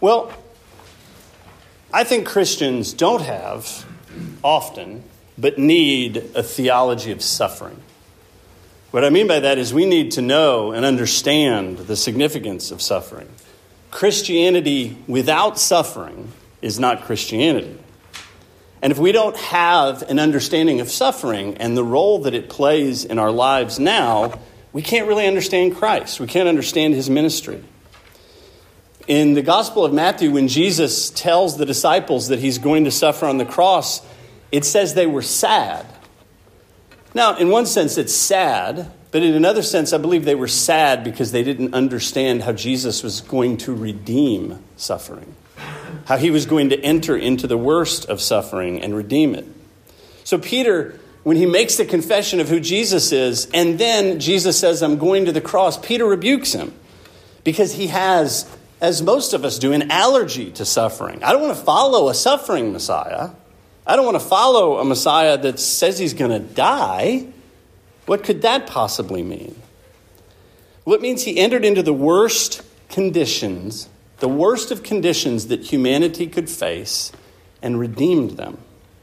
Well, I think Christians don't have often, but need a theology of suffering. What I mean by that is we need to know and understand the significance of suffering. Christianity without suffering is not Christianity. And if we don't have an understanding of suffering and the role that it plays in our lives now, we can't really understand Christ. We can't understand his ministry. In the Gospel of Matthew, when Jesus tells the disciples that he's going to suffer on the cross, it says they were sad. Now, in one sense, it's sad, but in another sense, I believe they were sad because they didn't understand how Jesus was going to redeem suffering, how he was going to enter into the worst of suffering and redeem it. So Peter, when he makes the confession of who Jesus is, and then Jesus says, I'm going to the cross, Peter rebukes him because he has, as most of us do, an allergy to suffering. I don't want to follow a suffering Messiah. I don't want to follow a Messiah that says he's going to die. What could that possibly mean? Well, it means he entered into the worst conditions, the worst of conditions that humanity could face, and redeemed them.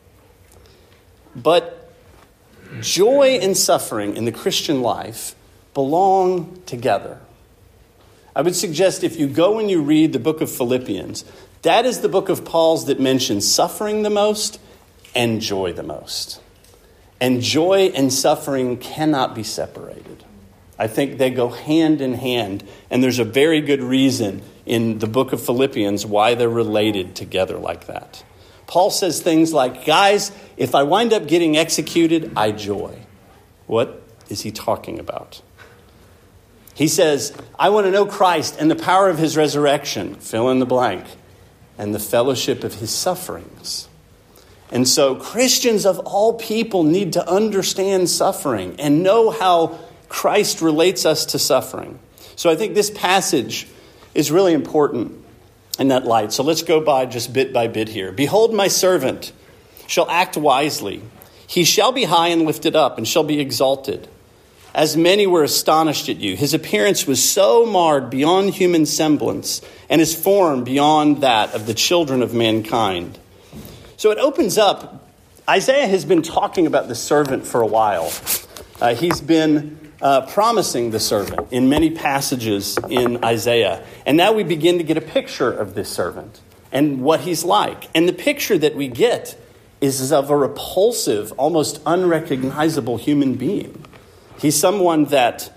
But joy and suffering in the Christian life belong together. I would suggest if you go and you read the book of Philippians, that is the book of Paul's that mentions suffering the most and joy the most. And joy and suffering cannot be separated. I think they go hand in hand, and there's a very good reason in the book of Philippians why they're related together like that. Paul says things like, guys, if I wind up getting executed, I joy. What is he talking about? He says, I want to know Christ and the power of his resurrection, fill in the blank, and the fellowship of his sufferings. And so Christians of all people need to understand suffering and know how Christ relates us to suffering. So I think this passage is really important in that light. So let's go by just bit by bit here. Behold, my servant shall act wisely. He shall be high and lifted up and shall be exalted. As many were astonished at you, his appearance was so marred beyond human semblance, and his form beyond that of the children of mankind. So it opens up. Isaiah has been talking about the servant for a while. He's been promising the servant in many passages in Isaiah. And now we begin to get a picture of this servant and what he's like. And the picture that we get is of a repulsive, almost unrecognizable human being. He's someone that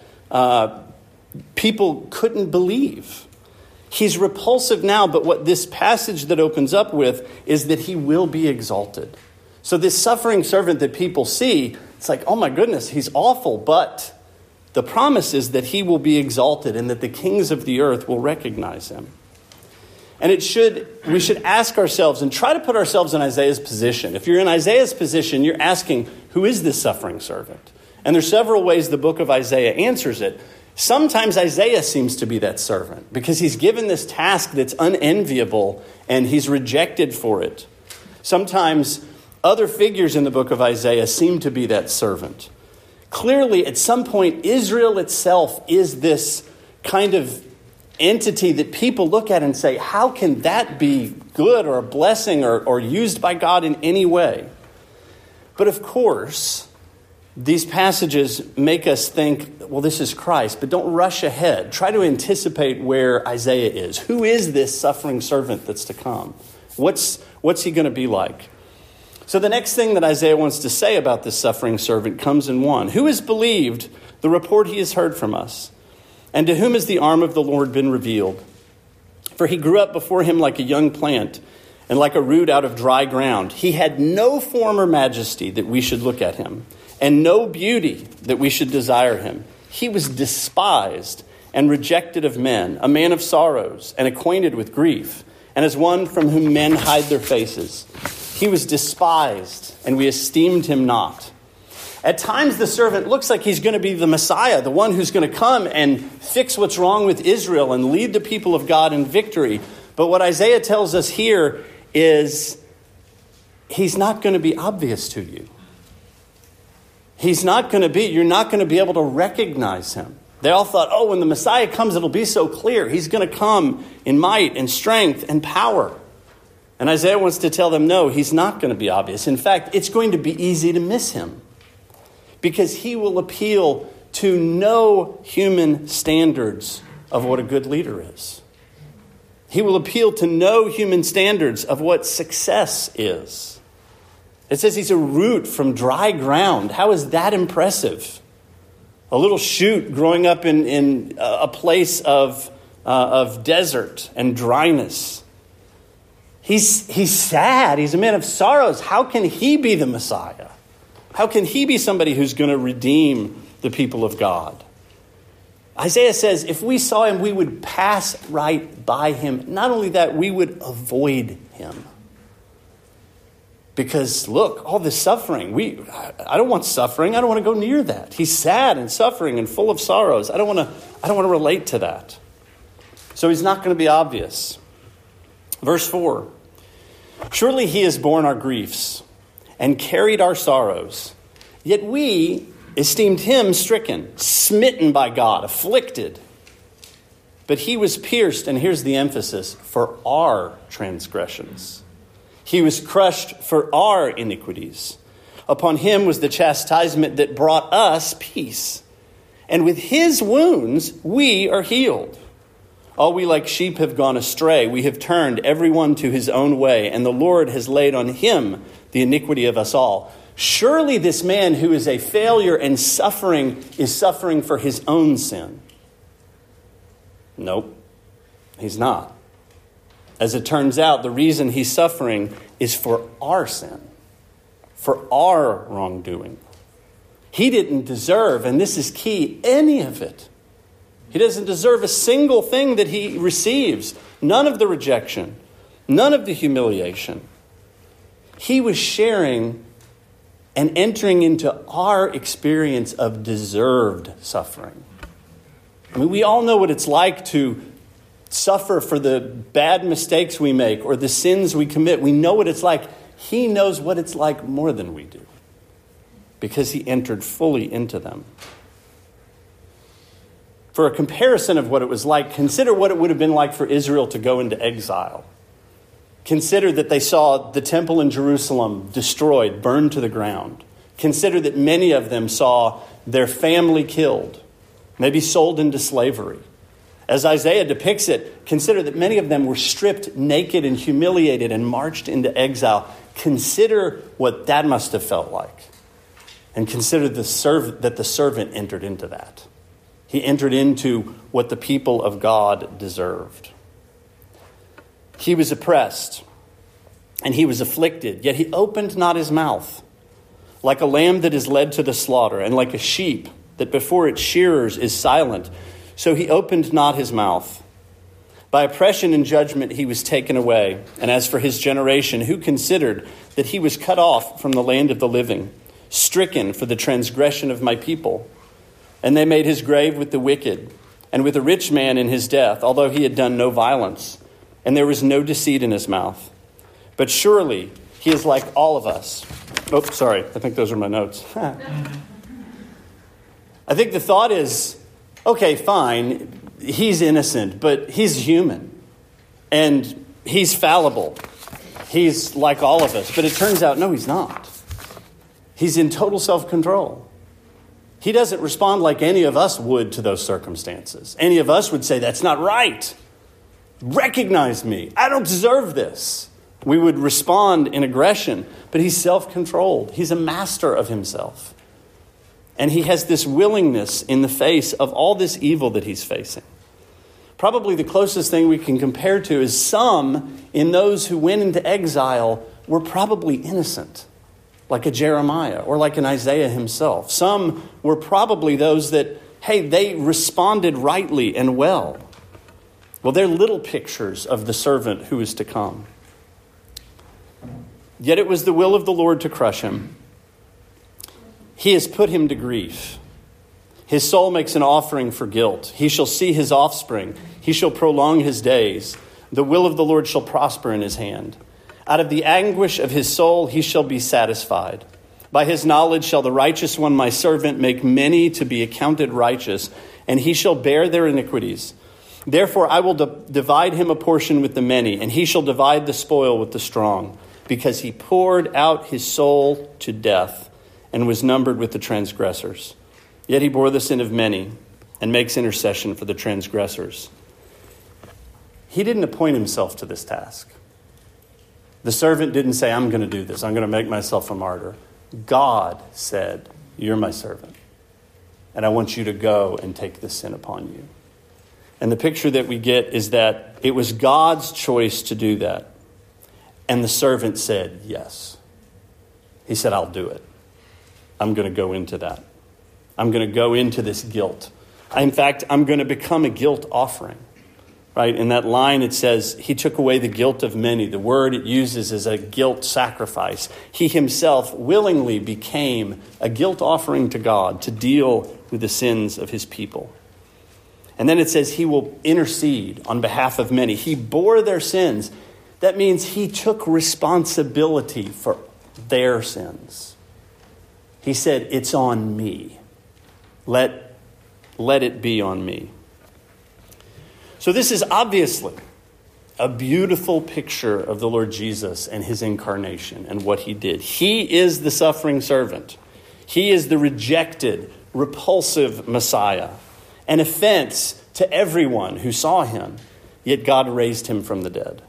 people couldn't believe. He's repulsive now, but what this passage that opens up with is that he will be exalted. So this suffering servant that people see, it's like, oh my goodness, he's awful. But the promise is that he will be exalted and that the kings of the earth will recognize him. And we should ask ourselves and try to put ourselves in Isaiah's position. If you're in Isaiah's position, you're asking, who is this suffering servant? And there's several ways the book of Isaiah answers it. Sometimes Isaiah seems to be that servant because he's given this task that's unenviable and he's rejected for it. Sometimes other figures in the book of Isaiah seem to be that servant. Clearly, at some point, Israel itself is this kind of entity that people look at and say, how can that be good or a blessing or used by God in any way? But of course, these passages make us think, well, this is Christ, but don't rush ahead. Try to anticipate where Isaiah is. Who is this suffering servant that's to come? What's he going to be like? So the next thing that Isaiah wants to say about this suffering servant comes in 1. Who has believed the report he has heard from us? And to whom has the arm of the Lord been revealed? For he grew up before him like a young plant and like a root out of dry ground. He had no form or majesty that we should look at him, and no beauty that we should desire him. He was despised and rejected of men, a man of sorrows and acquainted with grief, and as one from whom men hide their faces. He was despised, and we esteemed him not. At times, the servant looks like he's going to be the Messiah, the one who's going to come and fix what's wrong with Israel and lead the people of God in victory. But what Isaiah tells us here is he's not going to be obvious to you. You're not going to be able to recognize him. They all thought, oh, when the Messiah comes, it'll be so clear. He's going to come in might and strength and power. And Isaiah wants to tell them, no, he's not going to be obvious. In fact, it's going to be easy to miss him because he will appeal to no human standards of what a good leader is. He will appeal to no human standards of what success is. It says he's a root from dry ground. How is that impressive? A little shoot growing up in a place of desert and dryness. He's sad. He's a man of sorrows. How can he be the Messiah? How can he be somebody who's going to redeem the people of God? Isaiah says if we saw him, we would pass right by him. Not only that, we would avoid him. Because look, all this suffering, I don't want suffering. I don't want to go near that. He's sad and suffering and full of sorrows. I don't want to relate to that. So he's not going to be obvious. Verse 4. Surely he has borne our griefs and carried our sorrows. Yet we esteemed him stricken, smitten by God, afflicted. But he was pierced, and here's the emphasis, for our transgressions. He was crushed for our iniquities. Upon him was the chastisement that brought us peace. And with his wounds we are healed. All we like sheep have gone astray. We have turned everyone to his own way, and the Lord has laid on him the iniquity of us all. Surely this man who is a failure and suffering is suffering for his own sin. Nope, he's not. As it turns out, the reason he's suffering is for our sin, for our wrongdoing. He didn't deserve, and this is key, any of it. He doesn't deserve a single thing that he receives. None of the rejection, none of the humiliation. He was sharing and entering into our experience of deserved suffering. I mean, we all know what it's like to suffer for the bad mistakes we make or the sins we commit. We know what it's like. He knows what it's like more than we do because he entered fully into them. For a comparison of what it was like, consider what it would have been like for Israel to go into exile. Consider that they saw the temple in Jerusalem destroyed, burned to the ground. Consider that many of them saw their family killed, maybe sold into slavery. As Isaiah depicts it, consider that many of them were stripped naked and humiliated and marched into exile. Consider what that must have felt like. And consider that the servant entered into that. He entered into what the people of God deserved. He was oppressed and he was afflicted, yet he opened not his mouth. Like a lamb that is led to the slaughter, and like a sheep that before its shearers is silent, so he opened not his mouth. By oppression and judgment he was taken away. And as for his generation, who considered that he was cut off from the land of the living, stricken for the transgression of my people? And they made his grave with the wicked, and with a rich man in his death, although he had done no violence, and there was no deceit in his mouth. But surely he is like all of us. Oh, sorry, I think those are my notes. I think the thought is, okay, fine, he's innocent, but he's human, and he's fallible. He's like all of us, but it turns out, no, he's not. He's in total self-control. He doesn't respond like any of us would to those circumstances. Any of us would say, that's not right. Recognize me. I don't deserve this. We would respond in aggression, but he's self-controlled. He's a master of himself. And he has this willingness in the face of all this evil that he's facing. Probably the closest thing we can compare to is some in those who went into exile were probably innocent, like a Jeremiah or like an Isaiah himself. Some were probably those that, hey, they responded rightly and well. Well, they're little pictures of the servant who is to come. Yet it was the will of the Lord to crush him. He has put him to grief. His soul makes an offering for guilt. He shall see his offspring. He shall prolong his days. The will of the Lord shall prosper in his hand. Out of the anguish of his soul he shall be satisfied. By his knowledge shall the righteous one, my servant, make many to be accounted righteous, and he shall bear their iniquities. Therefore I will divide him a portion with the many, and he shall divide the spoil with the strong, because he poured out his soul to death and was numbered with the transgressors. Yet he bore the sin of many and makes intercession for the transgressors. He didn't appoint himself to this task. The servant didn't say, I'm going to do this. I'm going to make myself a martyr. God said, you're my servant, and I want you to go and take this sin upon you. And the picture that we get is that it was God's choice to do that. And the servant said, yes. He said, I'll do it. I'm going to go into that. I'm going to go into this guilt. In fact, I'm going to become a guilt offering. Right? In that line, it says, he took away the guilt of many. The word it uses is a guilt sacrifice. He himself willingly became a guilt offering to God to deal with the sins of his people. And then it says he will intercede on behalf of many. He bore their sins. That means he took responsibility for their sins. He said, it's on me. Let it be on me. So this is obviously a beautiful picture of the Lord Jesus and his incarnation and what he did. He is the suffering servant. He is the rejected, repulsive Messiah, an offense to everyone who saw him, yet God raised him from the dead.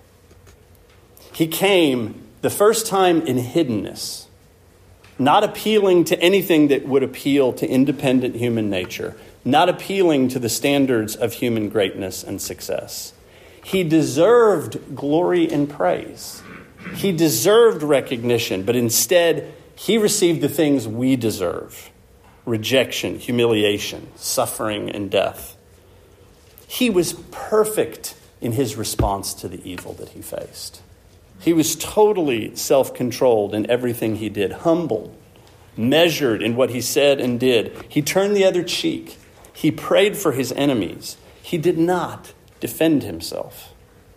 He came the first time in hiddenness, not appealing to anything that would appeal to independent human nature, not appealing to the standards of human greatness and success. He deserved glory and praise. He deserved recognition, but instead he received the things we deserve: rejection, humiliation, suffering, and death. He was perfect in his response to the evil that he faced. He was totally self-controlled in everything he did, humbled, measured in what he said and did. He turned the other cheek. He prayed for his enemies. He did not defend himself.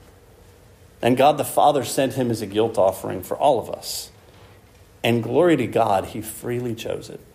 And God the Father sent him as a guilt offering for all of us. And glory to God, he freely chose it.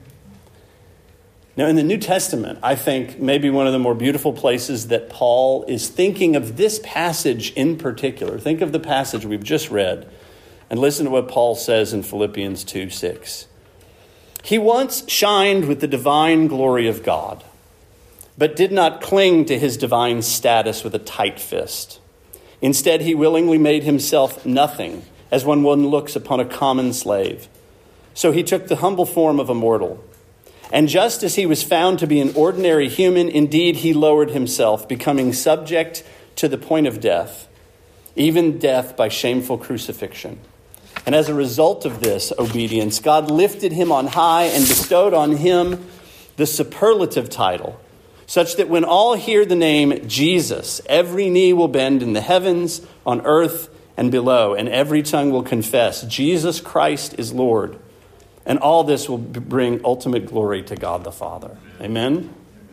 Now, in the New Testament, I think maybe one of the more beautiful places that Paul is thinking of this passage in particular. Think of the passage we've just read and listen to what Paul says in Philippians 2:6. He once shined with the divine glory of God, but did not cling to his divine status with a tight fist. Instead, he willingly made himself nothing, as when one looks upon a common slave. So he took the humble form of a mortal. And just as he was found to be an ordinary human, indeed he lowered himself, becoming subject to the point of death, even death by shameful crucifixion. And as a result of this obedience, God lifted him on high and bestowed on him the superlative title, such that when all hear the name Jesus, every knee will bend in the heavens, on earth, and below, and every tongue will confess Jesus Christ is Lord. And all this will bring ultimate glory to God the Father. Amen?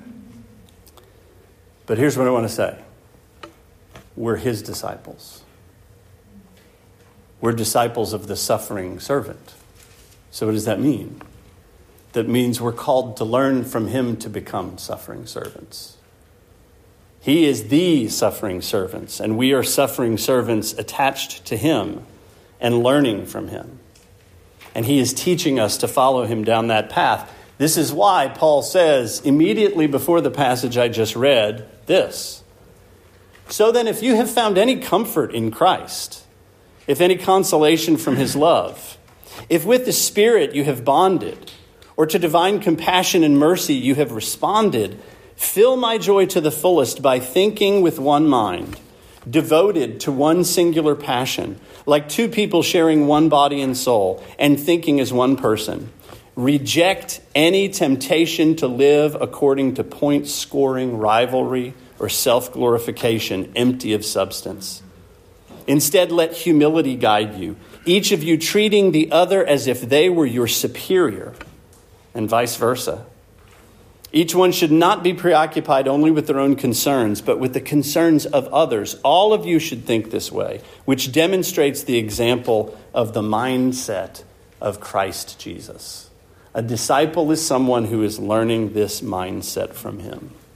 But here's what I want to say. We're his disciples. We're disciples of the suffering servant. So what does that mean? That means we're called to learn from him to become suffering servants. He is the suffering servants, and we are suffering servants attached to him and learning from him. And he is teaching us to follow him down that path. This is why Paul says immediately before the passage I just read this. So then, if you have found any comfort in Christ, if any consolation from his love, if with the Spirit you have bonded, or to divine compassion and mercy you have responded, fill my joy to the fullest by thinking with one mind, devoted to one singular passion, like two people sharing one body and soul, and thinking as one person. Reject any temptation to live according to point-scoring rivalry or self-glorification empty of substance. Instead, let humility guide you, each of you treating the other as if they were your superior, and vice versa. Each one should not be preoccupied only with their own concerns, but with the concerns of others. All of you should think this way, which demonstrates the example of the mindset of Christ Jesus. A disciple is someone who is learning this mindset from him.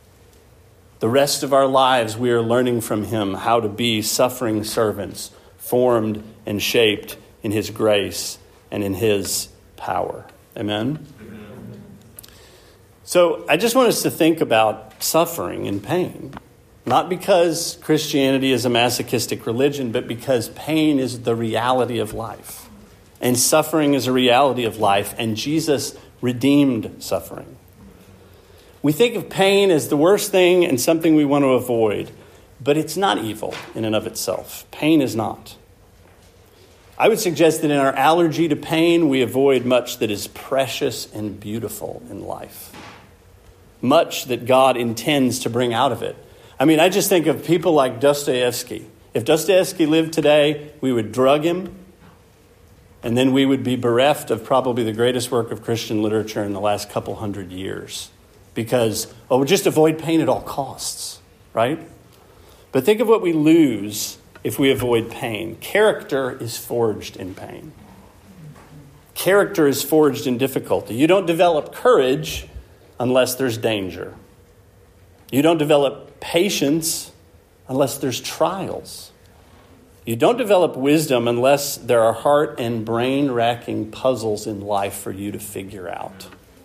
The rest of our lives, we are learning from him how to be suffering servants, formed and shaped in his grace and in his power. Amen? Amen. So I just want us to think about suffering and pain. Not because Christianity is a masochistic religion, but because pain is the reality of life. And suffering is a reality of life, and Jesus redeemed suffering. We think of pain as the worst thing and something we want to avoid, but it's not evil in and of itself. Pain is not. I would suggest that in our allergy to pain, we avoid much that is precious and beautiful in life. Much that God intends to bring out of it. I mean, I just think of people like Dostoevsky. If Dostoevsky lived today, we would drug him, and then we would be bereft of probably the greatest work of Christian literature in the last couple hundred years. Because, we'll just avoid pain at all costs, right? But think of what we lose if we avoid pain. Character is forged in pain. Character is forged in difficulty. You don't develop courage unless there's danger. You don't develop patience unless there's trials. You don't develop wisdom unless there are heart and brain-racking puzzles in life for you to figure out.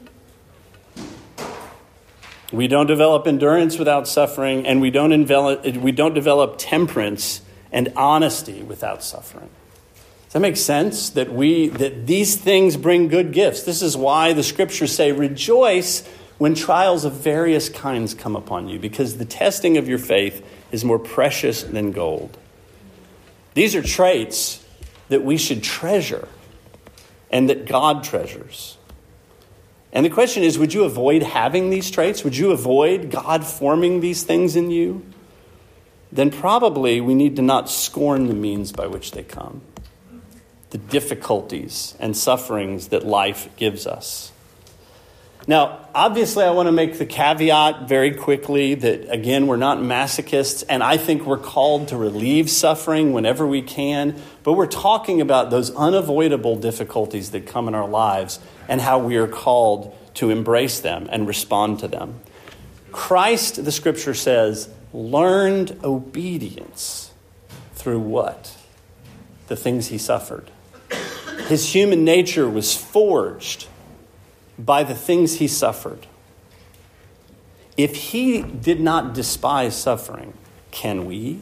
We don't develop endurance without suffering, and we don't develop temperance and honesty without suffering. Does that make sense? That these things bring good gifts. This is why the scriptures say, rejoice when trials of various kinds come upon you, because the testing of your faith is more precious than gold. These are traits that we should treasure and that God treasures. And the question is, would you avoid having these traits? Would you avoid God forming these things in you? Then probably we need to not scorn the means by which they come. The difficulties and sufferings that life gives us. Now, obviously, I want to make the caveat very quickly that, again, we're not masochists, and I think we're called to relieve suffering whenever we can, but we're talking about those unavoidable difficulties that come in our lives and how we are called to embrace them and respond to them. Christ, the scripture says, learned obedience through what? The things he suffered. His human nature was forged by the things he suffered. If he did not despise suffering, can we?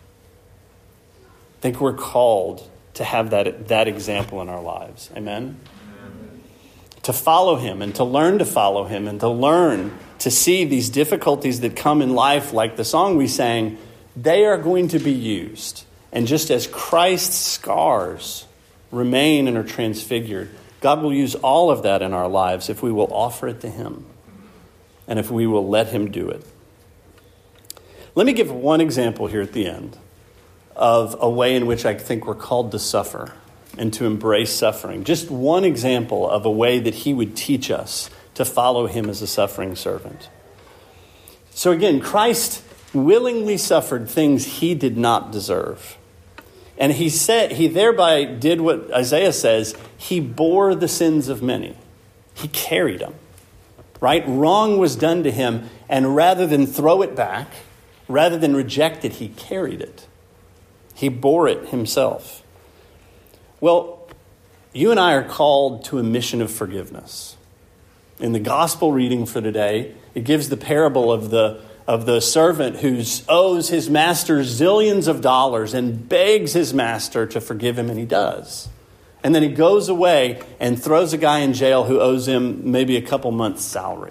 I think we're called to have that example in our lives. Amen? To follow him and to learn to follow him and to learn to see these difficulties that come in life, like the song we sang, they are going to be used. And just as Christ's scars remain and are transfigured, God will use all of that in our lives if we will offer it to him and if we will let him do it. Let me give one example here at the end of a way in which I think we're called to suffer and to embrace suffering. Just one example of a way that he would teach us to follow him as a suffering servant. So again, Christ willingly suffered things he did not deserve. And he thereby did what Isaiah says, he bore the sins of many. He carried them, right? Wrong was done to him, and rather than throw it back, rather than reject it, he carried it. He bore it himself. Well, you and I are called to a mission of forgiveness. In the gospel reading for today, it gives the parable of the servant who owes his master zillions of dollars and begs his master to forgive him, and he does. And then he goes away and throws a guy in jail who owes him maybe a couple months' salary.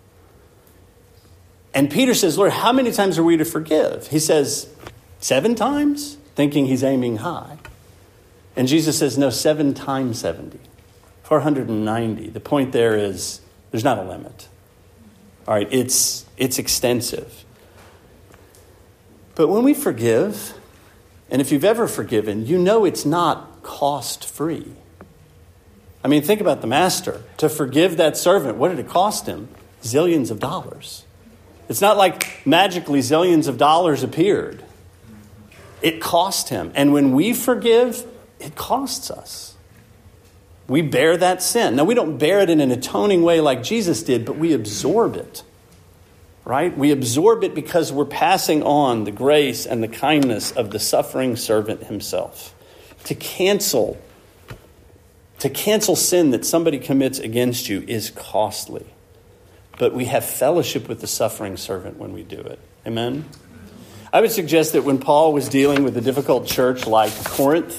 And Peter says, Lord, how many times are we to forgive? He says, 7 times, thinking he's aiming high. And Jesus says, no, 7 times 70, 490. The point there is there's not a limit. All right, it's extensive. But when we forgive, and if you've ever forgiven, you know it's not cost-free. I mean, think about the master. To forgive that servant, what did it cost him? Zillions of dollars. It's not like magically zillions of dollars appeared. It cost him. And when we forgive, it costs us. We bear that sin. Now, we don't bear it in an atoning way like Jesus did, but we absorb it. right? We absorb it because we're passing on the grace and the kindness of the suffering servant himself. To cancel sin that somebody commits against you is costly. But we have fellowship with the suffering servant when we do it. Amen? I would suggest that when Paul was dealing with a difficult church like Corinth,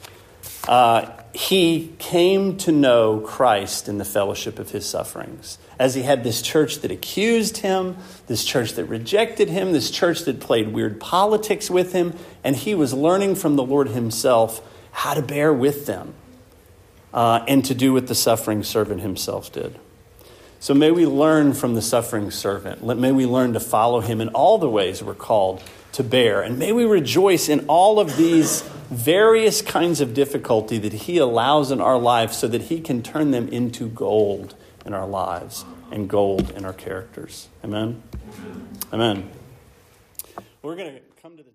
he came to know Christ in the fellowship of his sufferings. As he had this church that accused him, this church that rejected him, this church that played weird politics with him, and he was learning from the Lord himself how to bear with them and to do what the suffering servant himself did. So may we learn from the suffering servant. May we learn to follow him in all the ways we're called to bear. And may we rejoice in all of these various kinds of difficulty that he allows in our life so that he can turn them into gold in our lives and gold in our characters. Amen? Amen. We're going to come to the